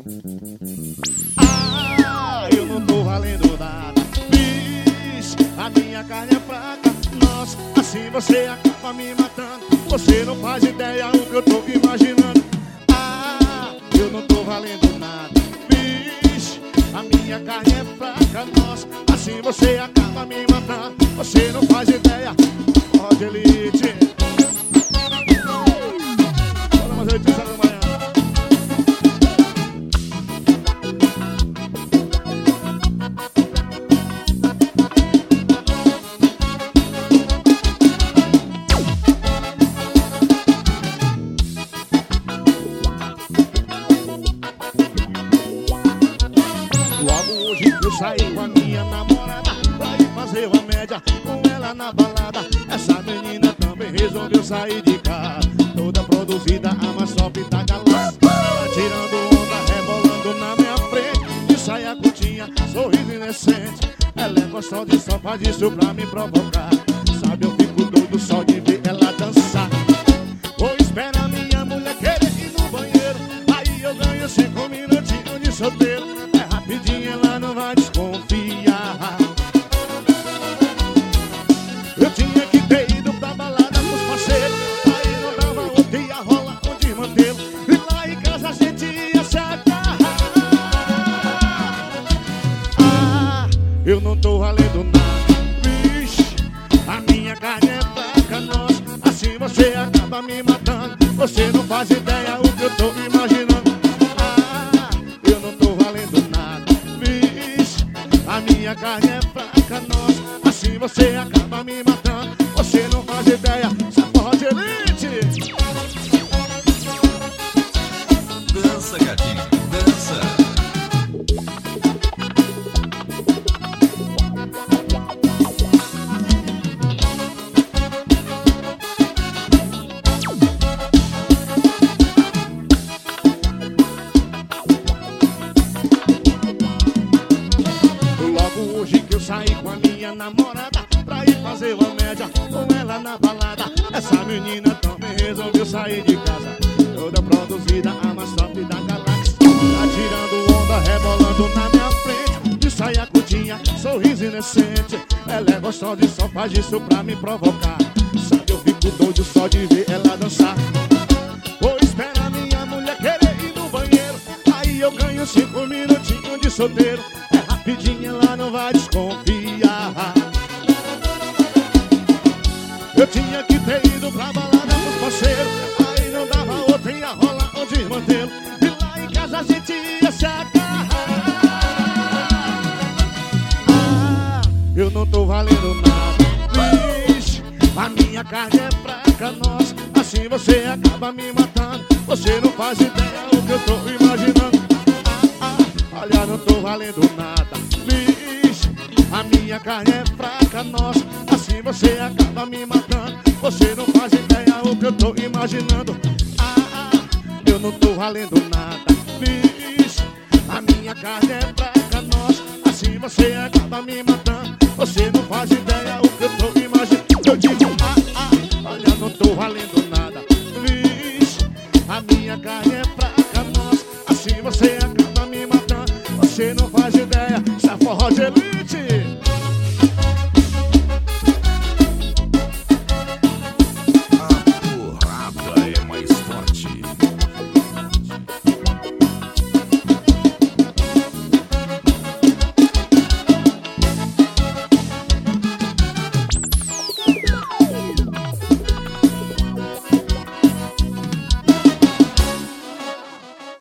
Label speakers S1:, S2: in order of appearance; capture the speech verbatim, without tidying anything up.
S1: Ah, eu não tô valendo nada. Vixe, a minha carne é fraca. Nossa, assim você acaba me matando. Você não faz ideia o que eu tô imaginando. Ah, eu não tô valendo nada. Vixe, a minha carne é fraca. Nossa, assim você acaba me matando. Você não faz ideia. Pode elite. Fala mais oito horas da manhã. Logo hoje eu saí com a minha namorada pra ir fazer uma média com ela na balada. Essa menina também resolveu sair de casa, toda produzida, a mais top da galáxia. Tá tirando onda, rebolando na minha frente, de saia curtinha, sorriso inocente. Ela é gostosa e só faz isso pra me provocar. Sabe, eu fico doido só de ver ela dançar. Vou esperar minha mulher querer ir no banheiro, aí eu ganho cinco minutinhos de solteiro. Rapidinho ela não vai desconfiar. Eu tinha que ter ido pra balada com os parceiros, aí não dava outra, ia rolar um desmantelo. E lá em casa a gente ia se agarrar. Ah, eu não tô valendo nada. Vixe, a minha carne é fraca. Nossa, assim você acaba me matando. Você não faz ideia o que eu tô imaginando. Ah, eu não tô valendo nada. A minha carne é fraca, nossa, assim você acaba me matando. Você não faz ideia, safado de elite.
S2: Dança, gatinho, dança.
S1: Hoje que eu saí com a minha namorada pra ir fazer uma média com ela na balada. Essa menina também resolveu sair de casa, toda produzida, a mais top da galáxia. Tá tirando onda, rebolando na minha frente, de saia curtinha, sorriso inocente. Ela é gostosa e só faz isso pra me provocar. Sabe, eu fico doido só de ver ela dançar. Vou esperar minha mulher querer ir no banheiro, aí eu ganho cinco minutinhos de solteiro. Rapidinho ela não vai desconfiar. Eu tinha que ter ido pra balada com os parceiros, aí não dava outra, ia rolar um desmantelo. E lá em casa a gente ia se agarrar. Ah, eu não tô valendo nada. Vixe, a minha carne é fraca, nossa, assim você acaba me matando. Você não faz ideia o que eu tô imaginando. Ah, ah, olha, não tô valendo nada. Vixe, a minha carne é fraca, nossa, assim você acaba me matando. Você não faz ideia o que eu tô imaginando. Ah, ah, eu não tô valendo nada. Vixe, a minha carne é fraca, nossa, assim você acaba me matando. Você não faz ideia o que eu tô imaginando. Eu digo, ah, ah, olha, não tô valendo nada. Vixe, a minha carne é fraca, nossa, assim você acaba me matando. Você não faz ideia, se a forró de elite.